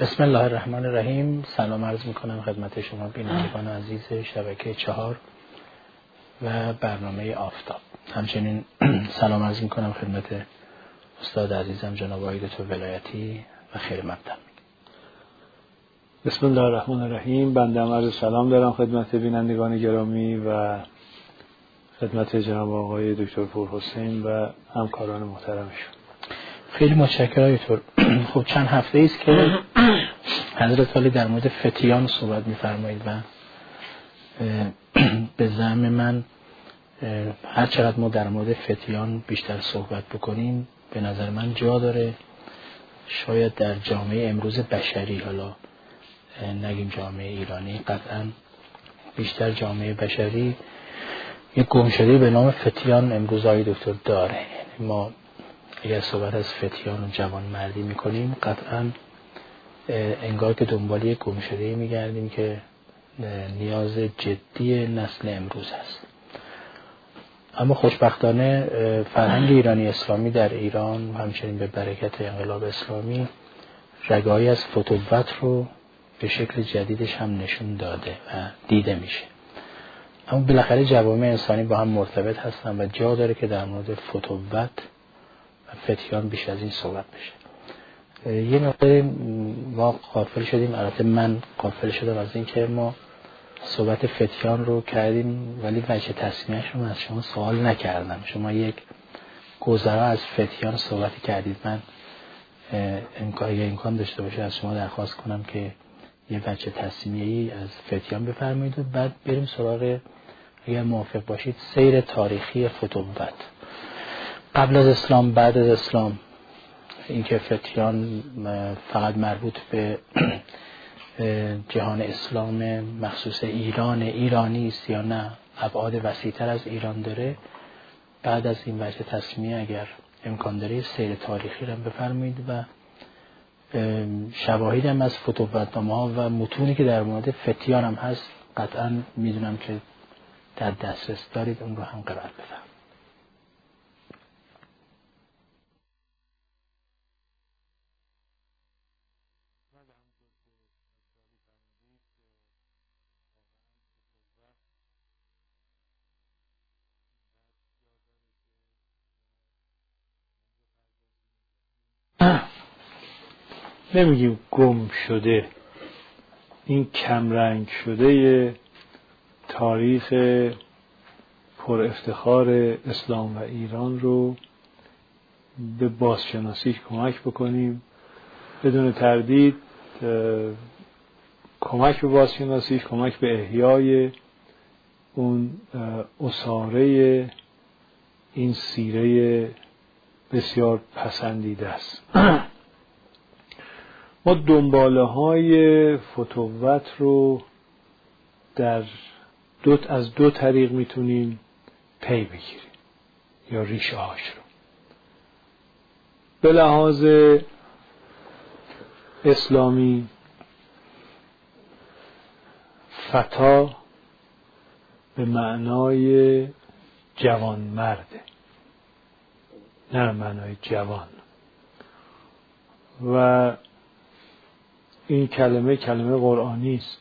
بسم الله الرحمن الرحیم. سلام عرض میکنم خدمت شما بینندگان عزیز شبکه 4 و برنامه آفتاب. همچنین سلام عرض میکنم خدمت استاد عزیزم جناب آقای دکتر ولایتی و خیر مقدم. بسم الله الرحمن الرحیم. بنده هم عرض سلام دارم خدمت بینندگان گرامی و خدمت جناب آقای دکتر پورحسین و همکاران محترمشون. خیلی متشکرم دکتر. خب چند هفته است که حضرت عالی در مورد فتیان صحبت می‌فرمایید و به زعم من هر چقدر ما در مورد فتیان بیشتر صحبت بکنیم به نظر من جا داره. شاید در جامعه امروز بشری، حالا نگیم جامعه ایرانی، قطعا بیشتر جامعه بشری یک گمشده‌ای به نام فتیان امروز آقای دکتر داره. ما اگر صحبت از فتیان و جوان مردی میکنیم قطعا انگار که دنبال یک گمشده‌ای میگردیم که نیاز جدی نسل امروز هست. اما خوشبختانه فرهنگ ایرانی اسلامی در ایران همچنین به برکت انقلاب اسلامی رگه‌ای از فتوت رو به شکل جدیدش هم نشون داده و دیده میشه. اما بالاخره جوامع انسانی با هم مرتبط هستن و جا داره که در مورد فتوت و فتیان بیش از این صحبت بشه. یه مقدار ما غافل شدیم، البته من غافل شدم از این که ما صحبت فتیان رو کردیم ولی وجه تسمیه‌اش رو از شما سوال نکردم. شما یک گذرا از فتیان صحبت کردید. من امکان داشته باشه از شما درخواست کنم که یه وجه تسمیه‌ای از فتیان بفرمایید و بعد بریم سراغ، اگر موافق باشید، سیر تاریخی فتوت قبل از اسلام، بعد از اسلام، اینکه فتیان فقط مربوط به جهان اسلام مخصوص ایرانی است یا نه ابعاد وسیع‌تر از ایران داره. بعد از این وجه تسمیه اگر امکان داره سیر تاریخی رو بفرمایید و شواهد هم از فتوت‌نامه‌ها و متونی که در مورد فتیان هم هست قطعا میدونم که در دسترس دارید، اون رو هم قرائت بفرمایید. نمیگیم گم شده، این کمرنگ شده تاریخ پر افتخار اسلام و ایران رو به بازشناسیش کمک بکنیم. بدون تردید کمک به بازشناسیش، کمک به احیای اون اساره این سیره بسیار پسندیده است. ما دنباله های فتوت رو از دو طریق میتونیم پی بگیریم یا ریشه هاش رو. به لحاظ اسلامی فتا به معنای جوان مرده، نه معنای جوان، و این کلمه قرآنی است.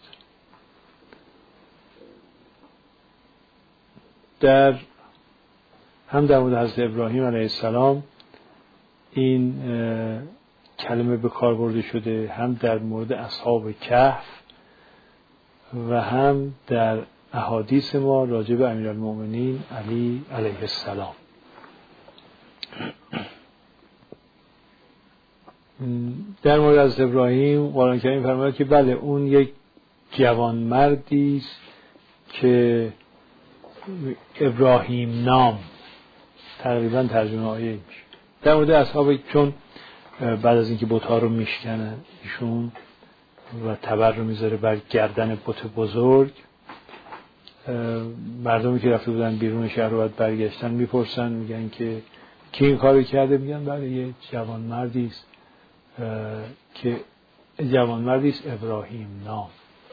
هم در مورد حضرت ابراهیم علیه السلام این کلمه به کار برده شده، هم در مورد اصحاب کهف و هم در احادیث ما راجع به امیرالمؤمنین علی علیه السلام. در مورد از ابراهیم قرآن کریم فرماید که بله اون یک جوان مردی است که ابراهیم نام، تقریبا ترجمه آیه میشه. در مورد اصحاب، چون بعد از اینکه بت‌ها رو میشکنن ایشون و تبر رو میذاره بر گردن بت بزرگ، مردمی که رفته بودن بیرون شهر و بعد برگشتن میپرسن، میگن که کی این کارو کرده؟ میگن بله یه جوان مردی است که ابراهیم نام.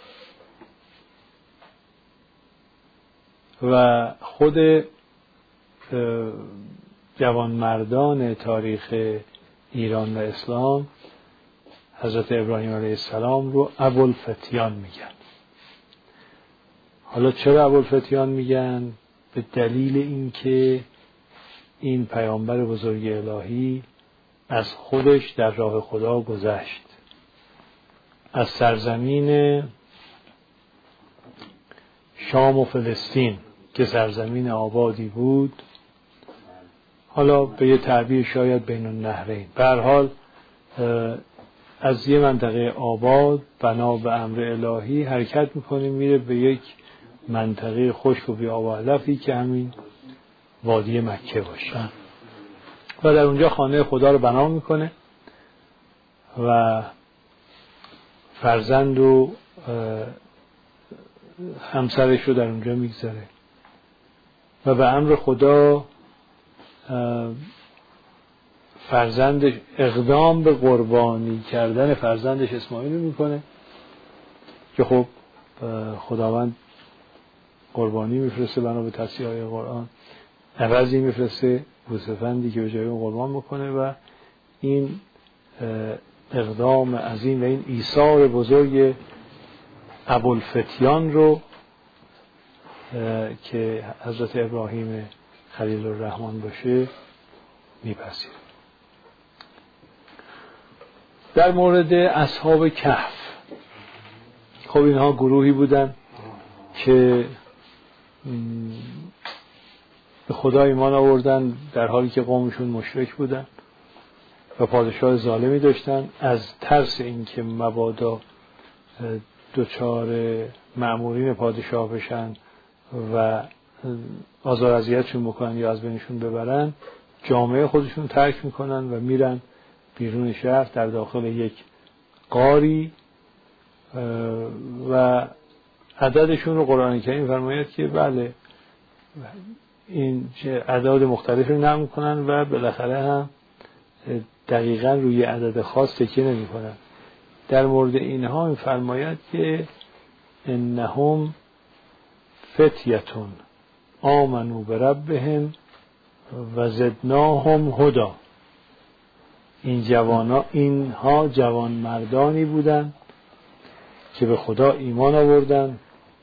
و خود جوانمردان تاریخ ایران و اسلام حضرت ابراهیم علیه السلام رو ابوالفتیان میگن. حالا چرا ابوالفتیان میگن؟ به دلیل اینکه این پیامبر بزرگ الهی از خودش در راه خدا گذشت، از سرزمین شام و فلسطین که سرزمین آبادی بود، حالا به یه تعبیر شاید بین النهرین، به هر حال از یه منطقه آباد بنا به امر الهی حرکت میکنه، میره به یک منطقه خشک و بی آب و علفی که همین وادی مکه باشه و در اونجا خانه خدا رو بنا میکنه و فرزند و همسرش رو در اونجا میگذاره و به امر خدا فرزندش اقدام به قربانی کردن فرزندش اسماعیل میکنه که خب خداوند قربانی میفرسته بنا به تصحیح قرآن، عوضی میفرسته گوسفندی که به جای اون قربان بکنه و این اقدام عظیم و این ایثار بزرگ ابوالفتیان رو که حضرت ابراهیم خلیل الرحمن باشه میپذیره. در مورد اصحاب کهف، خب اینها گروهی بودن که به خدا ایمان آوردن در حالی که قومشون مشرک بودن و پادشاه ظالمی داشتن. از ترس اینکه مبادا دچار مأمورین پادشاه بشن و آزار اذیتشون بکنن یا از بینشون ببرن، جامعه خودشون ترک میکنن و میرن بیرون شهر در داخل یک غاری و عددشون رو قرآن کریم فرماید که بله این اعداد مختلفی رو نام کنن و بالاخره هم دقیقاً روی عدد خاص تکیه نمی کنن. در مورد اینها این فرماید که انهم فتیتون آمنوا بربهم و زدناهم هدا. اینها جوان مردانی بودن که به خدا ایمان آوردن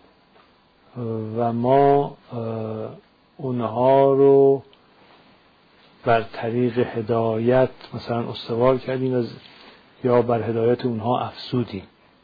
و ما اونها رو بر طریق هدایت مثلا استوار کردیم یا بر هدایت اونها افزودیم.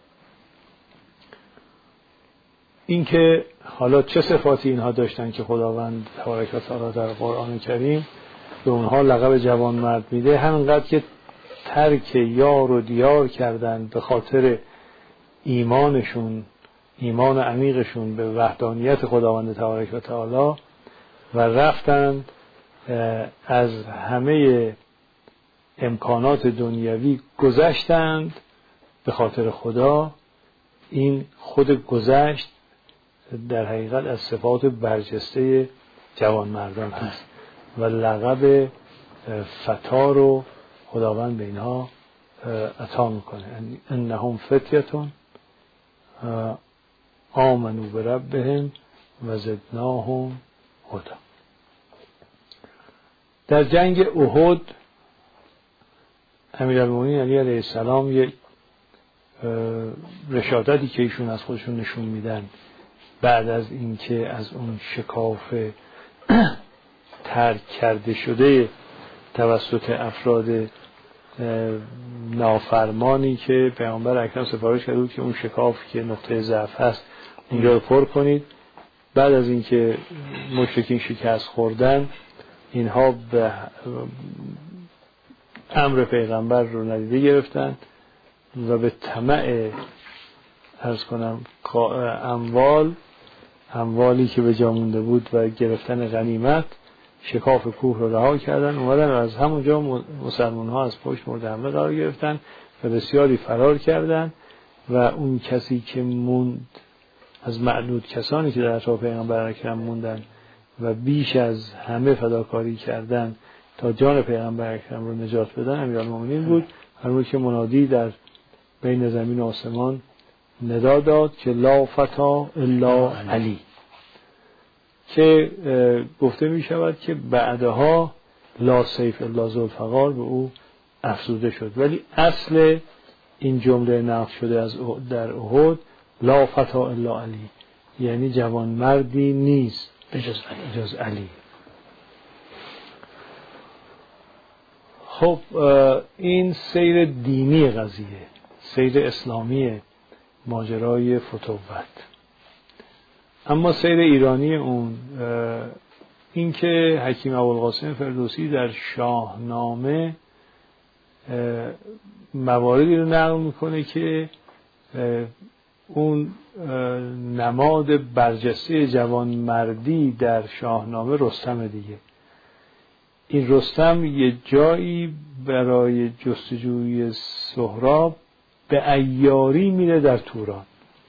این که حالا چه صفاتی اینها داشتن که خداوند تبارک و تعالی در قرآن کریم به اونها لقب جوان مرد میده، همینقدر که ترک یار و دیار کردن به خاطر ایمانشون، ایمان عمیقشون به وحدانیت خداوند تبارک و تعالی و رفتند از همه امکانات دنیوی گذشتند به خاطر خدا. این خود گذشت در حقیقت از صفات برجسته جوان مردان هست و لقب فتا رو خداوند به اینها عطا میکنه. انهم فتیتون آمنوا بربهم و زدناهم هدا. در جنگ احد امیرالمومنین علی علیه السلام یک رشادتی که ایشون از خودشون نشون میدن بعد از اینکه از اون شکاف ترک کرده شده توسط افراد نافرمانی که پیامبر اکرم سفارش کرده بود که اون شکاف که نقطه ضعف هست اونجا رو پر کنید، بعد از اینکه مشرکین شکست خوردن اینها به امر پیغمبر رو ندیده گرفتن و به طمع عرض کنم اموالی که به جا مونده بود و گرفتن غنیمت شکاف کوه رو رها کردن، اومدن و از همونجا مسلمان ها از پشت مورد حمله قرار گرفتن و بسیاری فرار کردن و اون کسی که موند از معدود کسانی که در اطراف پیغمبر اکرم موندن و بیش از همه فداکاری کردن تا جان پیغمبر اکرم رو نجات بدن امیرالمومنین بود. همون که منادی در بین زمین و آسمان ندا داد که لا فتا الا علی، که گفته می شود که بعدها لا سیف الا ذوالفقار به او افزوده شد، ولی اصل این جمله نقل شده از در احد لا فتا الا علی، یعنی جوانمردی نیست جز علی. خب این سیر دینی قضیه، سیر اسلامی ماجرای فتوت. اما سیر ایرانی اون، این که حکیم ابوالقاسم فردوسی در شاهنامه مواردی رو نقل میکنه که اون نماد برجسته جوانمردی در شاهنامه رستم دیگه. این رستم یه جایی برای جستجوی سهراب به عیاری میره در توران.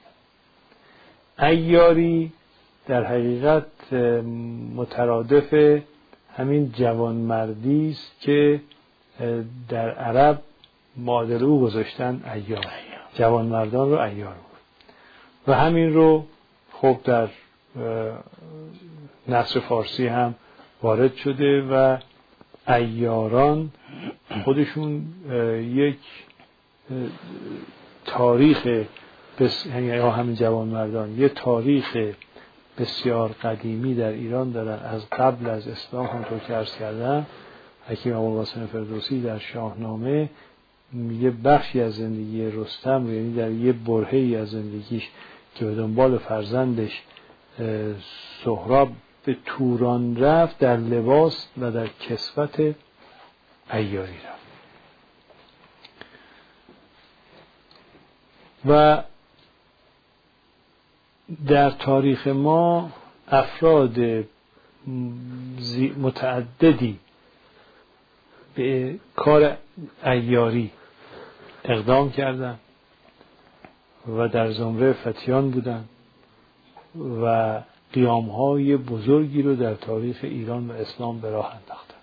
عیاری در حقیقت مترادف همین جوانمردی است که در عرب معادل او گذاشتن عیار، جوانمردان رو عیار بود. و همین رو خب در نثر فارسی هم وارد شده و عیاران خودشون یک تاریخ یعنی همین جوانمردان یه تاریخ بسیار قدیمی در ایران دارن، از قبل از اسلام. همونطور که عرض کردم حکیم ابوالقاسم فردوسی در شاهنامه یه بخشی از زندگی رستم، یعنی در یه برهه‌ای از زندگیش که به دنبال فرزندش سهراب به توران رفت، در لباس و در کسوت عیاری رفت. و در تاریخ ما افراد متعددی به کار عیاری اقدام کردند و در زمره فتیان بودند و قیام‌های بزرگی رو در تاریخ ایران و اسلام به راه انداختند.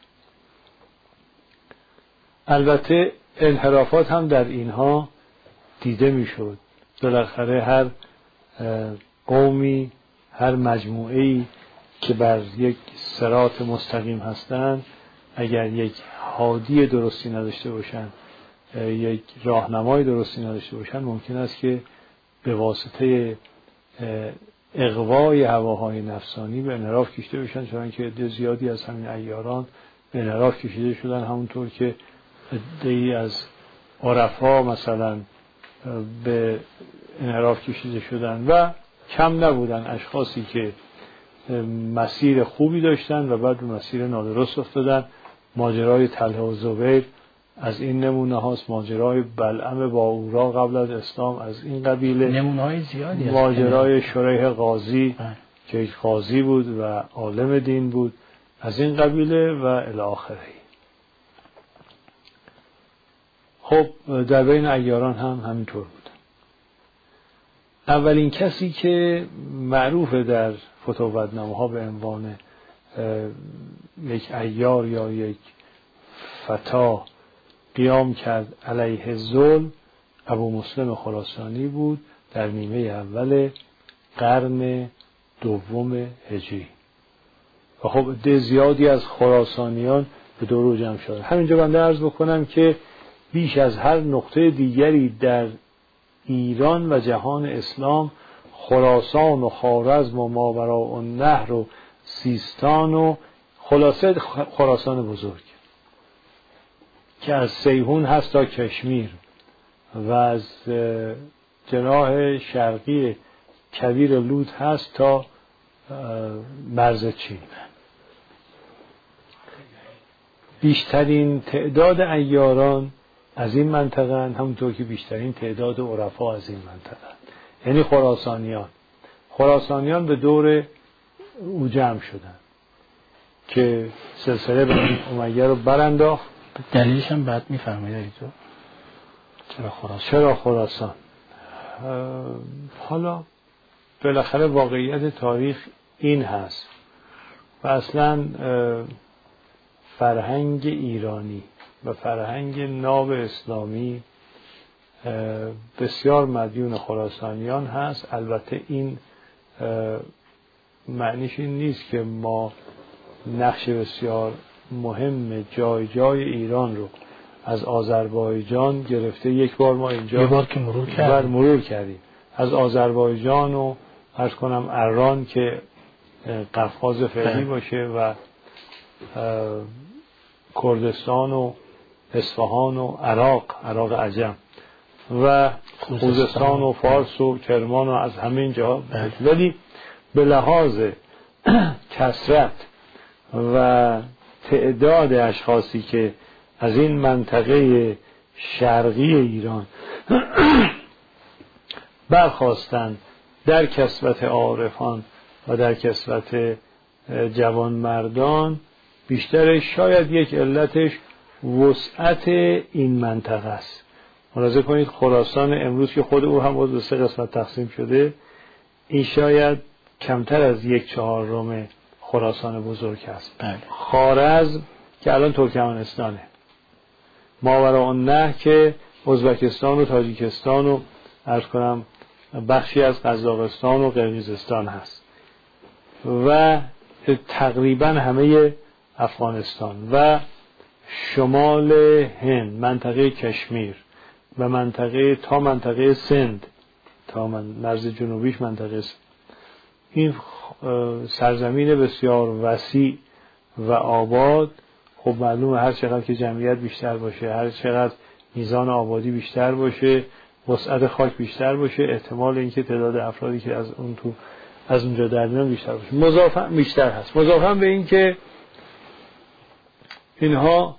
البته انحرافات هم در اینها دیده میشد. بالاخره هر قومی، هر مجموعه‌ای که بر یک صراط مستقیم هستند، اگر یک هادی درستی نداشته باشند، یک راهنمای درستی نداشته باشند، ممکن است که به واسطه اغوای هواهای نفسانی به انحراف کشیده بشن، چون که عده زیادی از همین عیاران به انحراف کشیده شدن، همونطور که عده‌ای از عرفا مثلا به انحراف کشیده شدن و کم نبودن اشخاصی که مسیر خوبی داشتن و بعد به مسیر نادرست افتادن. ماجرای طلحه و زبیر از این نمونه هاست، ماجرای بلعم باورا قبل از اسلام از این قبیله، نمونه های زیادی هست. ماجرای شریح قاضی که یک قاضی بود و عالم دین بود از این قبیله و الی آخره. خب در بین عیاران هم همینطور بود. اولین کسی که معروفه در فتوت‌نامه‌ها به عنوان یک عیار یا یک فتا قیام کرد علیه ظلم، ابو مسلم خراسانی بود در نیمه اول قرن دوم هجری. و خب عده زیادی از خراسانیان به دور جمع شدند. همینجا بنده عرض بکنم که بیش از هر نقطه دیگری در ایران و جهان اسلام، خراسان و خوارزم و ماوراءالنهر و سیستان و خلاصه خراسان بزرگ که از سیهون هست تا کشمیر و از جناح شرقی کویر لوط هست تا مرز چین، بیشترین تعداد عیاران از این منطقه، همونطور که بیشترین تعداد عرفا از این منطقه، یعنی خراسانیان به دور او جمع شدن که سلسله بنی امیه رو برانداخت. دلیلش هم بعد میفرمایید تو چرا خراسان؟ حالا بالاخره واقعیت تاریخ این هست و اصلا فرهنگ ایرانی و فرهنگ ناب اسلامی بسیار مدیون خراسانیان هست. البته این معنیش این نیست که ما نقش بسیار مهم جای جای ایران رو از آذربایجان گرفته، یک بار ما اینجا یه بار که مرور کردیم از آذربایجان و عرض کنم اران که قفقاز فعلی باشه و کردستان و اصفهان و عراق عجم و خوزستان و فارس و کرمان و از همین جاها، ولی به لحاظ کثرت و تعداد اشخاصی که از این منطقه شرقی ایران برخواستند در کسوت عارفان و در کسوت جوانمردان، بیشتر شاید یک علتش وسعت این منطقه است. ملاحظه کنید خراسان امروز که خود او هم باز به 3 قسمت تقسیم شده، این شاید کمتر از 1/4 خراسان بزرگ است. خوارزم که الان ترکمنستانه، ماوراءالنهر که ازبکستان و تاجیکستان و عرض کنم بخشی از قزاقستان و قرقیزستان هست و تقریبا همه افغانستان و شمال هند، منطقه کشمیر و منطقه سند تا مرز جنوبیش منطقه سند. این سرزمین بسیار وسیع و آباد. خب معلومه هر چقدر که جمعیت بیشتر باشه، هر چقدر میزان آبادی بیشتر باشه، وسعت خاک بیشتر باشه، احتمال اینکه تعداد افرادی که از اونجا در میان بیشتر باشه. مضافاً بیشتر هست. مضافاً به این که اینها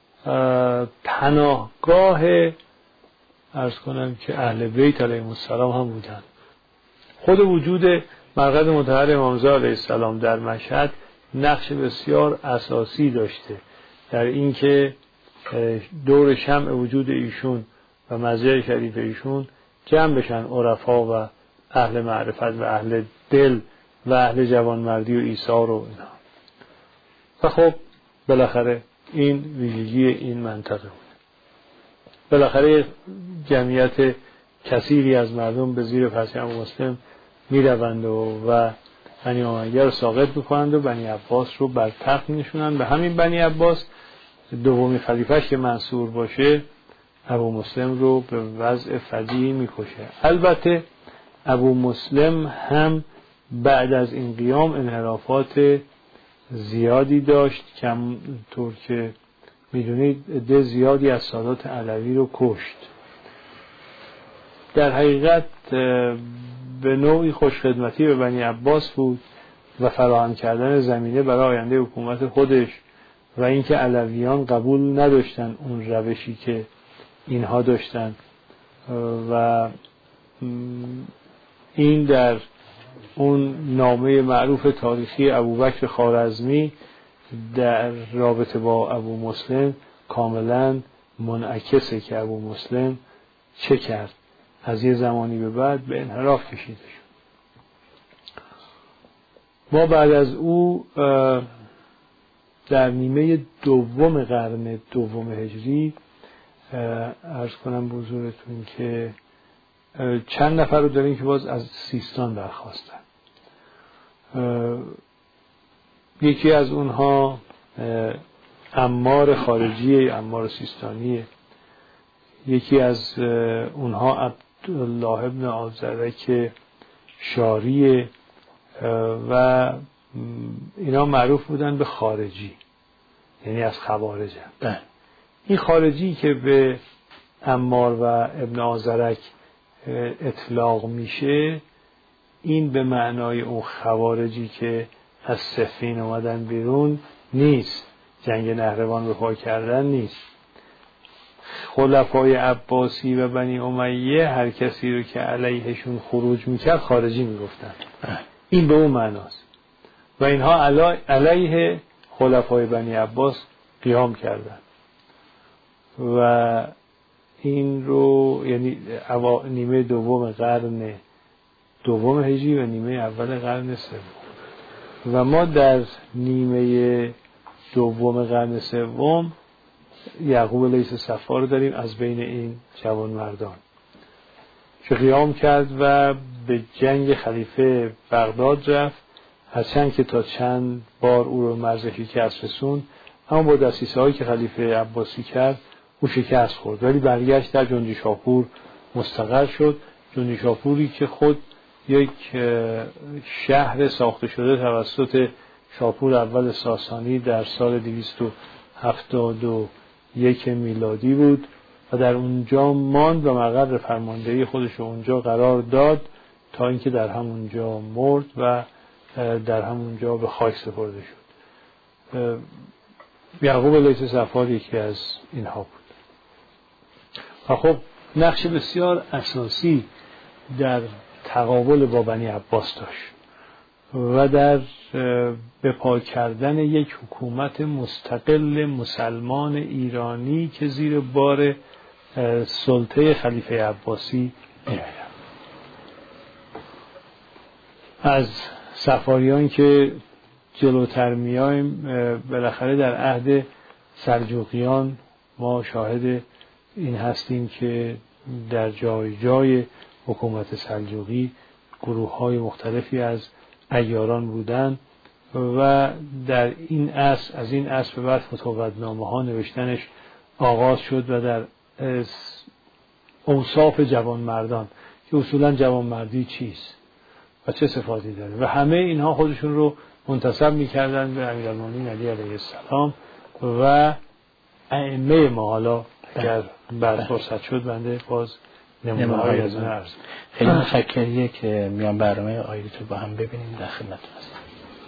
پناهگاه عرض کنم که اهل بیت علیهم السلام هم بودن. خود وجود مرقد مطهر امام رضا علیه السلام در مشهد نقش بسیار اساسی داشته در این که دور شمع وجود ایشون و مزرعه شریف ایشون جمع بشن عرفا و اهل معرفت و اهل دل و اهل جوانمردی و ایثار و اینا. و خب بالاخره این ویژگی این منطقه بود. بالاخره جمعیت کثیری از مردم به زیر پرچم مسلم میروند و بنی امیه رو ساقط میکنند و بنی عباس رو بر تخت می‌نشونند. به همین بنی عباس دومی خلیفه‌اش که منصور باشه ابو مسلم رو به وضع فجیعی میکشه. البته ابو مسلم هم بعد از این قیام انحرافات زیادی داشت، کمطور که میدونید عده زیادی از سادات علوی رو کشت. در حقیقت به نوعی خوشخدمتی به بنی عباس بود و فراهم کردن زمینه برای آینده حکومت خودش و اینکه علویان قبول نداشتن اون روشی که اینها داشتن و این در اون نامه معروف تاریخی ابوبکر خوارزمی در رابطه با ابو مسلم کاملا منعکسه که ابو مسلم چه کرد. از یه زمانی به بعد به انحراف کشیده شد. ما بعد از او در نیمه دوم قرن دوم هجری عرض کنم به حضورتون که چند نفر رو داریم که باز از سیستان برخواستن. یکی از اونها عمار خارجی، عمار سیستانیه. یکی از اونها عبدالله ابن آذرک شاریه و اینا معروف بودن به خارجی، یعنی از خوارج هم. این خارجی که به عمار و ابن آذرک اطلاق میشه، این به معنای اون خوارجی که از صفین اومدن بیرون نیست، جنگ نهروان به پا کردن نیست. خلفای عباسی و بنی امیه هر کسی رو که علیهشون خروج میکرد خارجی میگفتن. این به اون معناست و اینها علیه خلفای بنی عباس قیام کردن و این رو یعنی نیمه دوم قرن دوم هجری و نیمه اول قرن سوم. و ما در نیمه دوم قرن سوم یعقوب لیث صفا رو داریم از بین این جوان مردان که قیام کرد و به جنگ خلیفه بغداد رفت، هرچند که تا چند بار او رو مرز شکست رسوند، اما با دسیسه هایی که خلیفه عباسی کرد او شکست خورد، ولی برگشت در جندیشاپور مستقر شد. جندیشاپوری که خود یک شهر ساخته شده توسط شاپور اول ساسانی در سال 271 میلادی بود و در اونجا ماند و مقر فرماندهی خودش اونجا قرار داد تا اینکه در همونجا مرد و در همونجا به خاک سپرده شد. یعقوب لیث صفار یکی از اینها بود. و خب نقش بسیار اساسی در تقابل با بنی عباس داشت و در بپا کردن یک حکومت مستقل مسلمان ایرانی که زیر بار سلطه خلیفه عباسی می‌آید. از صفاریان که جلوتر میایم، بالاخره در عهد سلجوقیان ما شاهد این هستیم که در جای جای حکومت سلجوقی گروه‌های مختلفی از عیاران بودند و در این عصر، از این عصر به بعد فتوت‌نامه‌ها نوشتنش آغاز شد و در اوصاف جوانمردان که اصولا جوانمردی چیست و چه صفاتی داره و همه اینها خودشون رو منتسب می‌کردند به امیرالمومنین علی علیه السلام و ائمه ما. حالا اگر بعد فرصت شد بنده باز نمونه‌های از اون عرض. خیلی متشکرم که میان برنامه آیدیت رو با هم ببینیم. در خدمتتون هستم.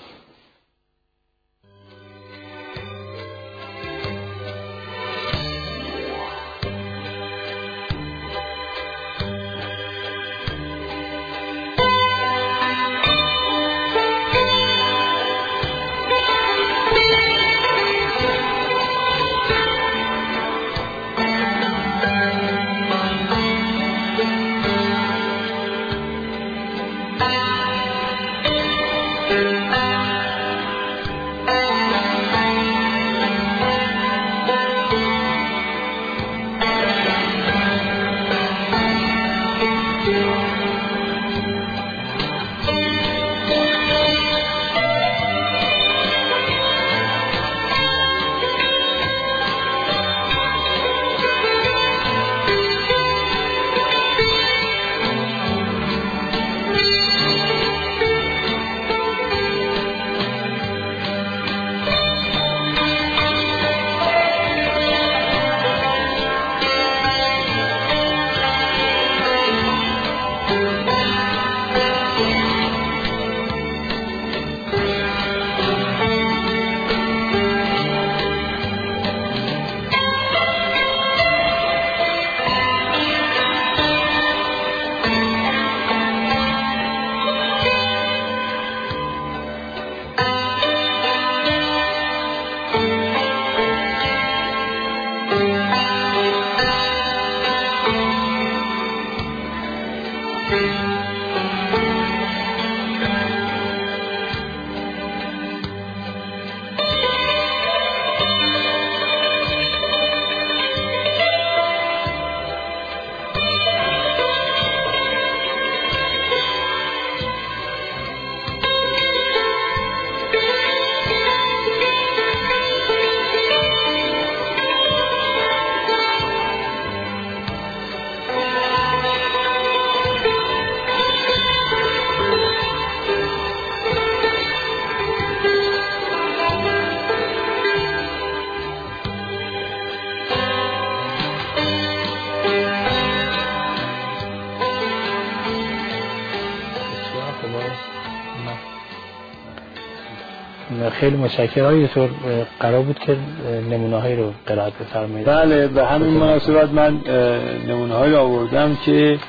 خیلی متشکرم. یه طور قرار بود که نمونه‌هایی رو قرائت بفرمایید. بله، به همین مناسبت من نمونه‌هایی رو آوردم که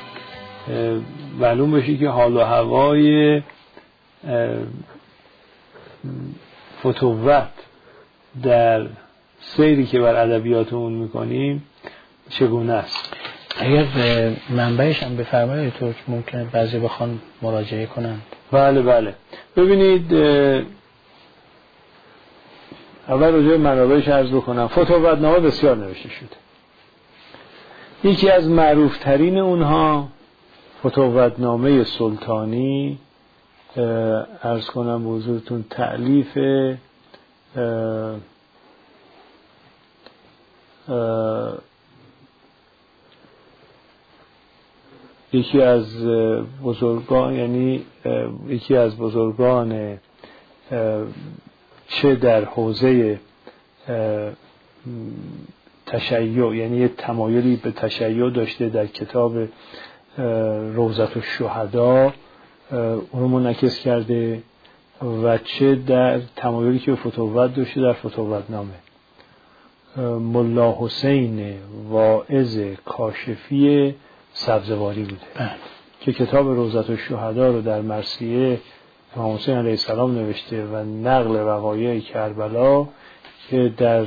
معلوم بشه که حال و هوای فتوت در سیری که بر ادبیاتمون می‌کنیم چگونه است. اگر منبعش هم بفرمایید طور ممکنه بعضی بخوان مراجعه کنن. بله بله. ببینید، اول راجع به منابعش عرض بکنم. فتوت‌نامه بسیار نوشته شده. یکی از معروف ترین اونها فتوت‌نامه سلطانی، عرض کنم به حضورتون تألیف یکی از بزرگان، یعنی یکی از بزرگان چه در حوزه تشیع، یعنی یه تمایلی به تشیع داشته، در کتاب روضة الشهدا اونو منعکس کرده، و چه در تمایلی که به فتوت داشته در فتوت نامه. ملا حسین واعظ کاشفی سبزواری بوده که کتاب روضة الشهدا رو در مرثیه امام حسین علیه السلام نوشته و نقل وقایع کربلا که در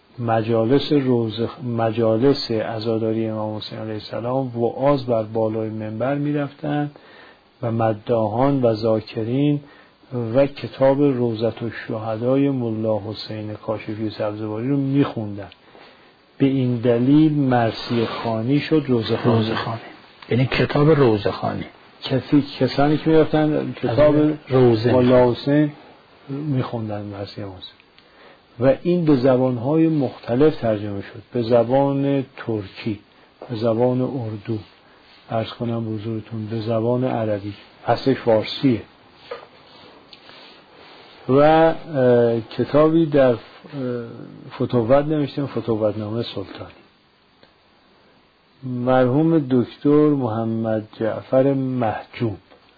مجالس عزاداری امام حسین علیه السلام وعاظ بر بالای منبر می رفتن و مداحان و ذاکرین و کتاب روضة الشهدای ملا حسین کاشفی سبزواری رو می خوندن. به این دلیل مرثیه خوانی شد روضه خوانی، یعنی کتاب روضه خوانی. کسانی که می رفتن کتاب ملا حسین می خوندن مرثیه حسین، و این به زبانهای مختلف ترجمه شد، به زبان ترکی، به زبان اردو، عرض کنم حضورتون به زبان عربی، اصلش فارسیه، و کتابی در فتوت نوشته، فتوت نامه سلطانی. مرحوم دکتر محمد جعفر محجوب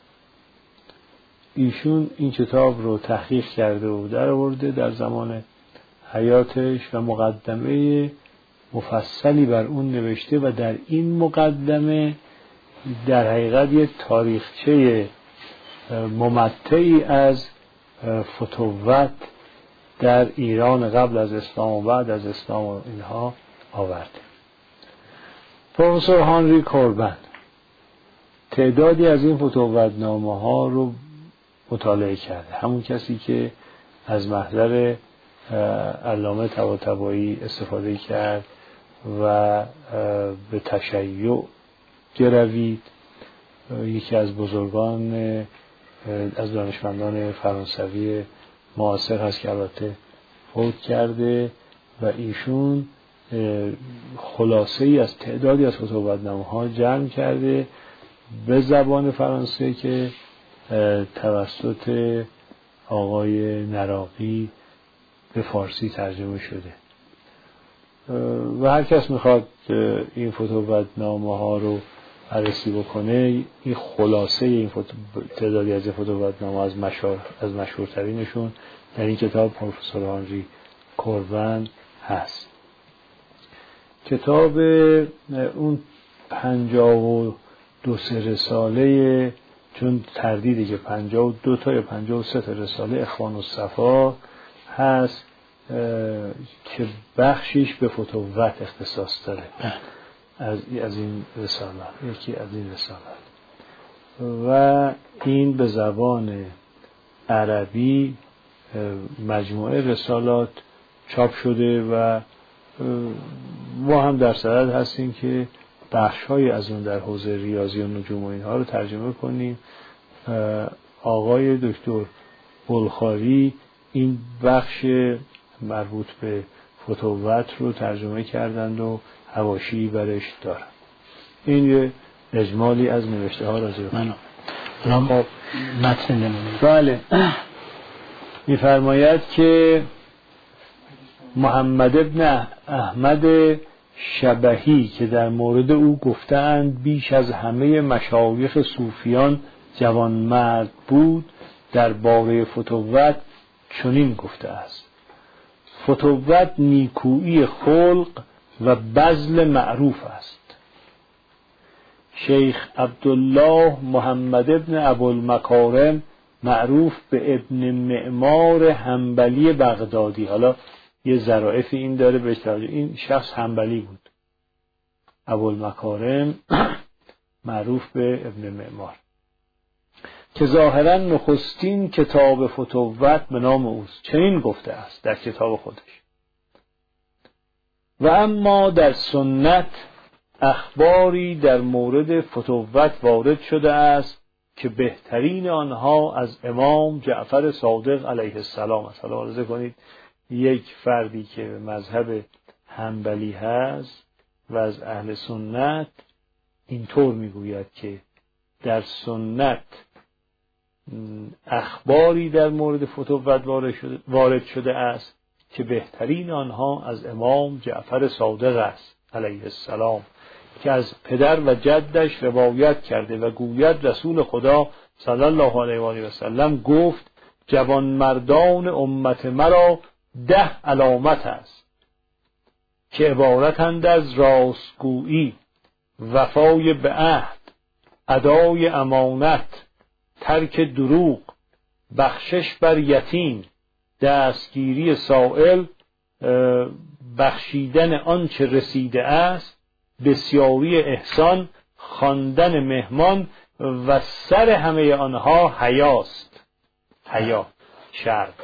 ایشون این کتاب رو تحقیق کرده و در آورده در زمان حیاتش و مقدمه مفصلی بر اون نوشته، و در این مقدمه در حقیقت یک تاریخچه ممتعی از فتوت در ایران قبل از اسلام و بعد از اسلام و اینها آورده. پروفسور هانری کوربن تعدادی از این فتوت نامه ها رو مطالعه کرده، همون کسی که از محضر علامه طباطبایی استفاده کرد و به تشیع گروید. یکی از بزرگان از دانشمندان فرانسوی معاصر هست که البته فوت کرده، و ایشون خلاصه ای از تعدادی از فتوت‌نامه ها جمع کرده به زبان فرانسه که توسط آقای نراقی به فارسی ترجمه شده، و هر کس میخواد این فتوت‌نامه ها رو بررسی بکنه، این خلاصه این تعدادی از فتوت‌نامه از مشهورترینشون در این کتاب پروفسور هانری کوربن هست. کتاب اون 52 رساله، چون تردیده که 52 تا یا 53 رساله اخوان الصفا هست که بخشیش به فتوت اختصاص داره از این رسالات، یکی از این رسالات، و این به زبان عربی مجموعه رسالات چاپ شده و ما هم در صدد هستیم که بخش‌های از اون در حوزه ریاضی و نجوم و اینها رو ترجمه کنیم. آقای دکتر بلخاری این بخش مربوط به فتوت رو ترجمه کردند و حواشی برش دارن. این یه اجمالی از نوشته ها راجع به من خب متن نمونید. بله، می‌فرماید که محمد ابن احمد شبهی که در مورد او گفتند بیش از همه مشایخ صوفیان جوانمرد بود، در باره فتوت چنین گفته است: فتوت نیکویی خلق و بذل معروف است. شیخ عبدالله محمد ابن ابوالمکارم معروف به ابن معمار حنبلی بغدادی، حالا یه ظرافت این داره به توجه، این شخص حنبلی بود، ابوالمکارم معروف به ابن معمار، که ظاهرا نخستین کتاب فتوت به نام اوست. چنین گفته است در کتاب خودش: و اما در سنت اخباری در مورد فتوت وارد شده است که بهترین آنها از امام جعفر صادق علیه السلام است. حالا عرضه کنید یک فردی که به مذهب حنبلی هست و از اهل سنت اینطور میگوید که در سنت اخباری در مورد فتوت وارد شده است که بهترین آنها از امام جعفر صادق است علیه السلام که از پدر و جدش روایت کرده و گوید رسول خدا صلی الله علیه و آله و سلم گفت جوانمردان امت مرا 10 علامت است که عبارتند از راستگویی، وفای به عهد، ادای امانت، ترک دروغ، بخشش بر یتیم، دستگیری سائل، بخشیدن آنچه رسیده است، بسیاری احسان، خواندن مهمان و سر همه آنها حیاست. حیا، شرم.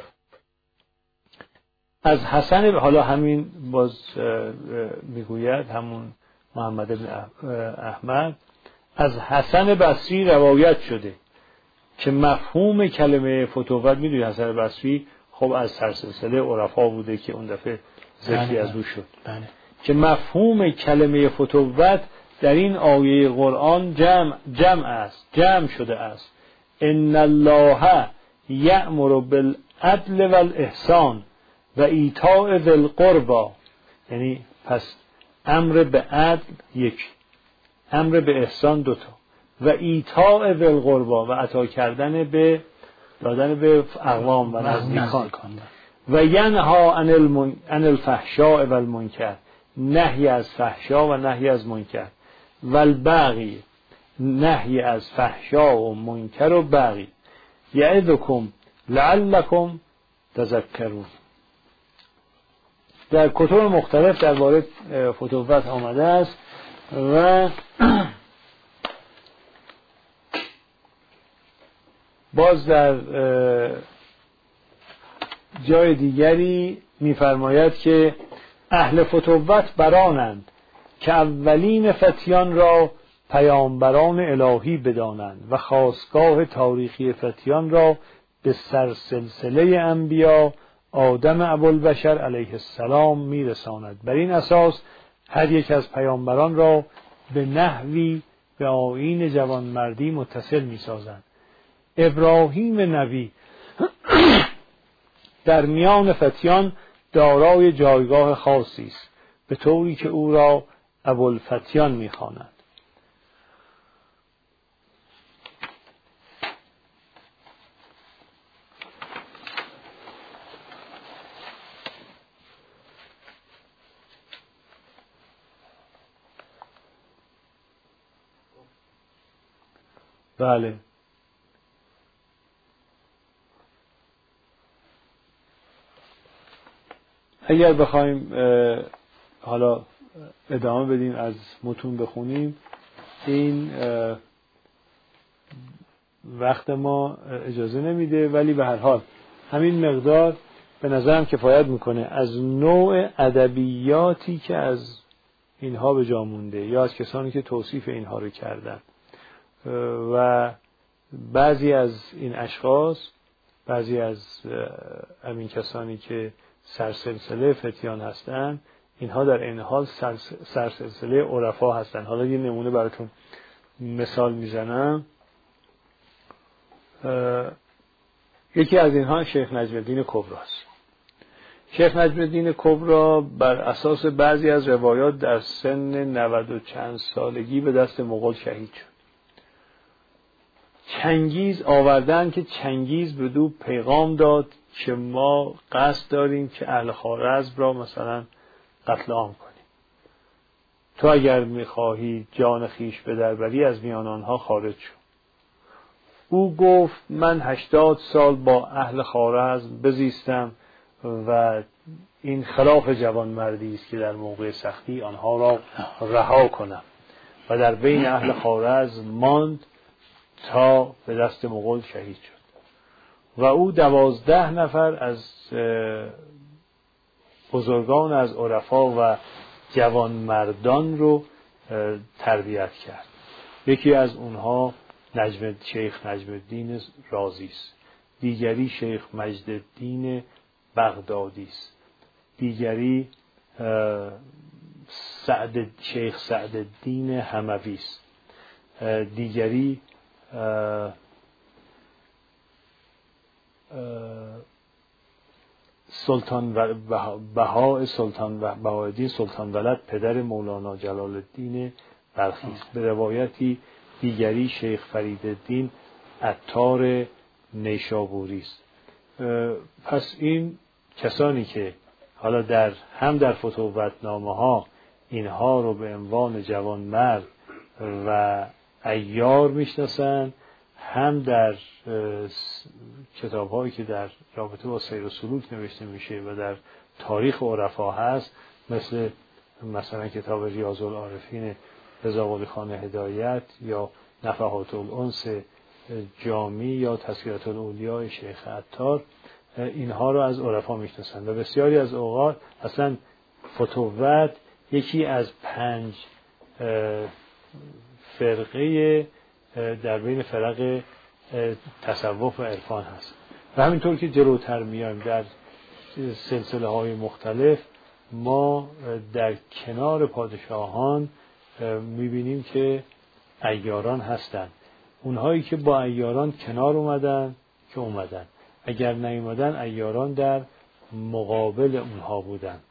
از حسن، حالا همین باز میگوید همون محمد بن احمد، از حسن بصری روایت شده که مفهوم کلمه فتوت، میدونی حسن بصری خب از سلسله عرفا بوده که اون دفعه ذکری از او شد، که مفهوم کلمه فتوت در این آیه قرآن جمع است، جمع شده است. ان الله یأمر بالعدل والاحسان و ایتاء ذی القربی، یعنی پس امر به عدل یک، امر به احسان 2 تا، و ایتاء ذی القربی و عطا کردن به دادن به اقوام و نزدیکان، و ینها عن الفحشاء و المنکر، نهی از فحشا و نهی از منکر، و البغی، نهی از فحشا و منکر و بغی، یعظکم لعلکم تذکرون. در کتب مختلف درباره فتوت آمده است و باز در جای دیگری می‌فرماید که اهل فتوت برانند که اولین فتیان را پیامبران الهی بدانند و خاستگاه تاریخی فتیان را به سلسله انبیا آدم ابوالبشر علیه السلام میرساند. بر این اساس هر یک از پیامبران را به نحوی به آیین جوانمردی متصل میسازند. ابراهیم نبی در میان فتیان دارای جایگاه خاصی است، به طوری که او را ابوالفتیان می‌خوانند. بله، اگر بخوایم حالا ادامه بدیم از متون بخونیم، این وقت ما اجازه نمیده، ولی به هر حال همین مقدار به نظرم کفایت میکنه از نوع ادبیاتی که از اینها به جا مونده یا از کسانی که توصیف اینها رو کردن. و بعضی از این اشخاص، بعضی از همین کسانی که سرسلسله فتیان هستند، اینها در این حال سرسلسله عرفا هستند. حالا یه نمونه براتون مثال میزنم. یکی از اینها شیخ نجم الدین کبراست. شیخ نجم الدین کبرا بر اساس بعضی از روایات در سن 90 و چند سالگی به دست مغول شهید شد. چنگیز آوردن که چنگیز به دو پیغام داد که ما قصد داریم که اهل خوارزم را مثلا قتل عام کنیم، تو اگر میخواهی جان خیش به در بری از میان آنها خارج شو. او گفت من 80 سال با اهل خوارزم بزیستم و این خلاف جوانمردی است که در موقع سختی آنها را رها کنم، و در بین اهل خوارزم ماند تا به دست مغول شهید شد. و او 12 نفر از بزرگان از عرفا و جوانمردان رو تربیت کرد. یکی از اونها شیخ نجم الدین رازی است، دیگری شیخ مجد الدین بغدادی است، دیگری شیخ سعد الدین حموی است دیگری سلطان بهاء سلطان بهاءالدین سلطان ولد پدر مولانا جلال الدین بلخی است. به روایتی دیگری شیخ فریدالدین عطار نیشابوری است. پس این کسانی که حالا هم در فتوتنامه ها اینها رو به عنوان جوانمرد و عیار میشناسن، هم در کتاب هایی که در رابطه با سیر و سلوک نوشته میشه و در تاریخ عرفا هست، مثلا کتاب ریاض العارفین رضا ولی خان هدایت یا نفحات الانس جامی یا تذکرة الاولیاء شیخ عطار، اینها رو از عرفا میشناسن و بسیاری از اوقات اصلا فتوت یکی از 5 فرقه در بین فرق تصوف و عرفان هست. و همینطور که جلوتر میایم در سلسله های مختلف ما در کنار پادشاهان میبینیم که عیاران هستند. اونهایی که با عیاران کنار اومدن که اومدن، اگر نیومدن عیاران در مقابل اونها بودن.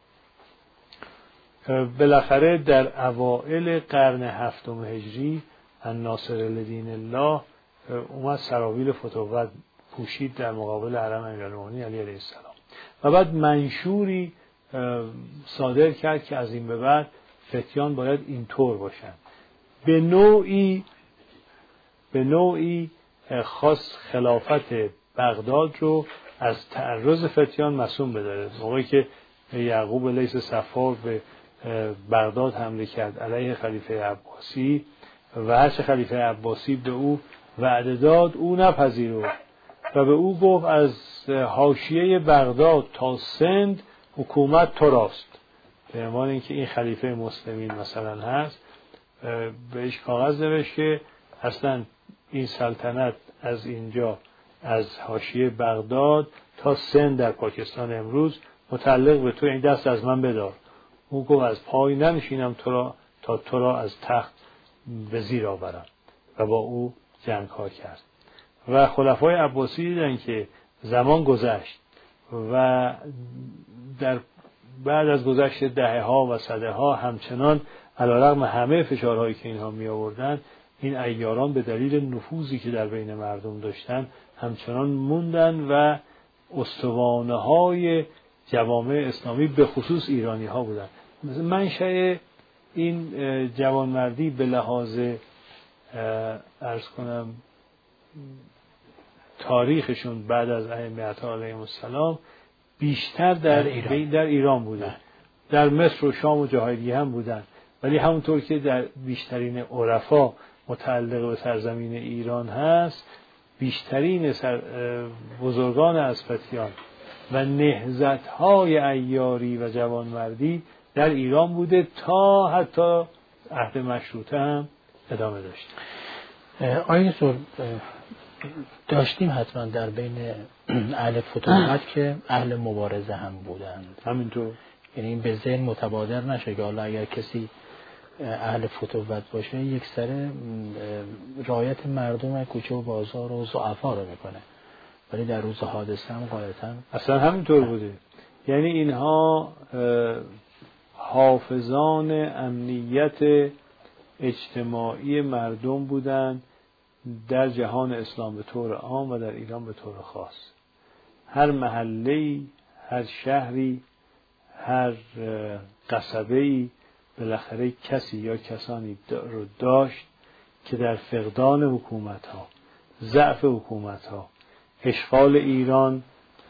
بالاخره در اوائل قرن 7 هجری الناصر لدین الله اومد سراویل فتوت پوشید در مقابل حرم امیرالمومنین علی علیه السلام و بعد منشوری صادر کرد که از این به بعد فتیان باید اینطور باشن. به نوعی خاص خلافت بغداد رو از تعرض فتیان معصوم بداره. موقعی که یعقوب لیث صفار به بغداد حمله کرد علیه خلیفه عباسی و هرچه خلیفه عباسی به او وعده داد او نپذیرفت و به او گفت از حاشیه بغداد تا سند حکومت تو راست. به عنوان اینکه این خلیفه مسلمین مثلا هست، بهش کاغذ نوشت که اصلا این سلطنت از اینجا از حاشیه بغداد تا سند در پاکستان امروز متعلق به تو، این دست از من بدار. او گفت از پای ننشینم تا تو را از تخت به زیر آورم و با او جنگ ها کرد. و خلفای عباسی دیدن که زمان گذشت و در بعد از گذشت دهه ها و صده ها همچنان علیرغم همه فشارهایی که اینها می آوردن، این عیاران به دلیل نفوذی که در بین مردم داشتن همچنان موندن و استوانه های جوامع اسلامی به خصوص ایرانی ها بودن. منشأ این جوانمردی به لحاظ عرض کنم تاریخشون بعد از ائمه علیهم السلام بیشتر در ایران بودن. در مصر و شام و جاهای دیگه هم بودن، ولی همونطور که در بیشترین عرفا متعلق به سرزمین ایران هست، بیشترین بزرگان اسفتیان و نهضت‌های عیاری و جوانمردی در ایران بوده تا حتی عهد مشروطه هم ادامه داشت. آیه دکتر داشتیم حتما در بین اهل فتوحات که اهل مبارزه هم بودند. همینطور، یعنی به ذهن متبادر نشه که حالا اگر کسی اهل فتوحات باشه یک سره رعایت مردم کوچه و بازار و ضعفا رو میکنه، ولی در روز حادثه هم غالبا اصلا همینطور بوده. یعنی اینها حافظان امنیت اجتماعی مردم بودند در جهان اسلام به طور عام و در ایران به طور خاص. هر محله‌ای، هر شهری، هر قصبه‌ای بالاخره کسی یا کسانی رو داشت که در فقدان حکومت‌ها، ضعف حکومت‌ها، اشغال ایران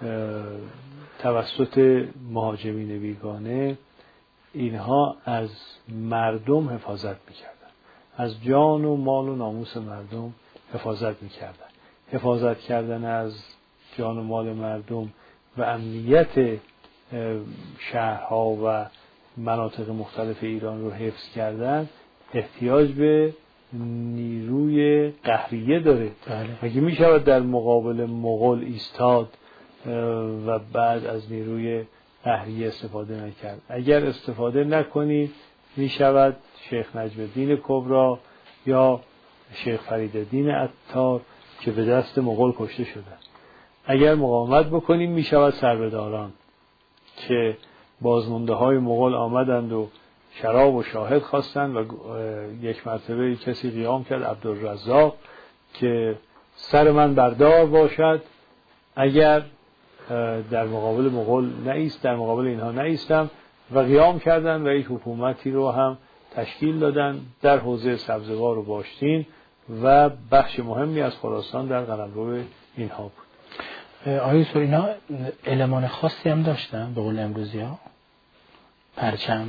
توسط مهاجمین بیگانه، اینها از مردم حفاظت می‌کردن، از جان و مال و ناموس مردم حفاظت می‌کردن. حفاظت کردن از جان و مال مردم و امنیت شهرها و مناطق مختلف ایران رو حفظ کردن احتیاج به نیروی قهریه داره. مگه می شود در مقابل مغول ایستاد و بعد از نیروی قهریه استفاده نکرد؟ اگر استفاده نکنید می شود شیخ نجم الدین کبری یا شیخ فریدالدین عطار که به دست مغول کشته شدند. اگر مقاومت بکنیم میشود سربداران که بازمانده های مغول آمدند و شراب و شاهد خواستند و یک مرتبه کسی قیام کرد، عبدالرزاق، که سر من بردار باشد اگر در مقابل مغول در مقابل اینها نایستم، و قیام کردند و یک حکومتی رو هم تشکیل دادن در حوزه سبزوار و باشتین و بخش مهمی از خراسان در قلمرو اینها بود. آقای دکتر اینا المان خاصی هم داشتن به قول امروزی ها؟ پرچم؟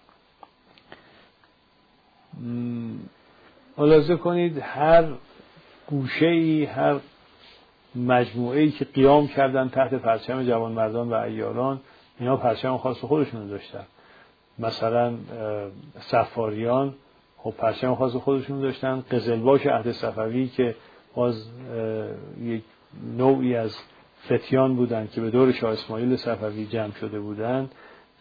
ملاحظه کنید هر گوشه‌ای، هر مجموعه‌ای که قیام کردن تحت پرچم جوانمردان و عیاران، اینا پرچم خاص خودشون داشتن. مثلا صفاریان خب پرچم خاص خودشون داشتن. قزلباش عهد صفوی که باز یک نوعی از فتیان بودند که به دور شاه اسماعیل صفوی جمع شده بودند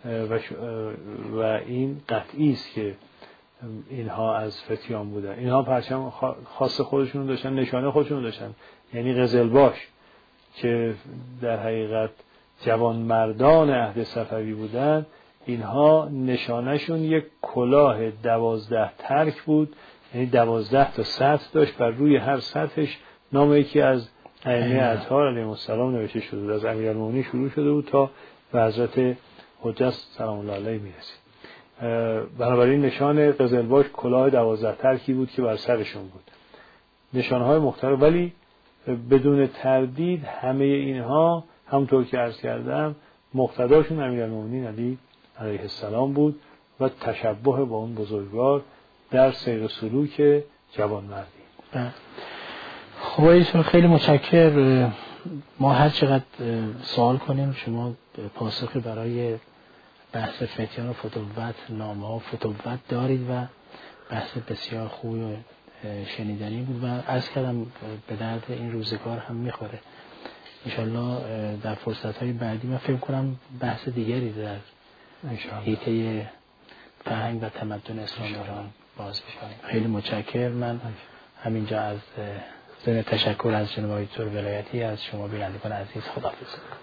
و این قطعی است که اینها از فتیان بودن. اینها پرچم خاص خودشون داشتن، نشانه خودشون داشتن. یعنی قزلباش که در حقیقت جوانمردان عهد صفوی بودن، اینها نشانهشون یک کلاه 12 ترک بود، یعنی 12 تا سطح داشت، بر روی هر سطحش نام یکی از ائمه اطهار علیهم السلام نوشته شده بود. از امیرالمومنین شروع شده بود تا به حضرت حجت سلام الله علیه میرسید. بنابراین نشان قزلباش کلاه 12 ترکی بود که بر سرشون بود. نشانهای مختلف، ولی بدون تردید همه اینها همونطور که عرض کردم مقتداشون امیرالمومنین علی علیه السلام بود و تشبه با اون بزرگوار در سیر و سلوک جوانمردی. خب ایشون خیلی متشکرم. ما هر چقدر سوال کنیم شما پاسخی برای بحث فتیان و فتوت، نامه ها فتوت دارید و بحث بسیار خوب و شنیدنی بود و عرض کردم به درد این روزگار هم میخوره. انشالله در فرصت‌های بعدی من فکر کنم بحث دیگری در حیطه فرهنگ و تمدن اسلام ایران باز بکنیم. خیلی متشکرم. من همینجا از ضمن تشکر از جناب دکتر ولایتی از شما بینندگان عزیز خداحافظ.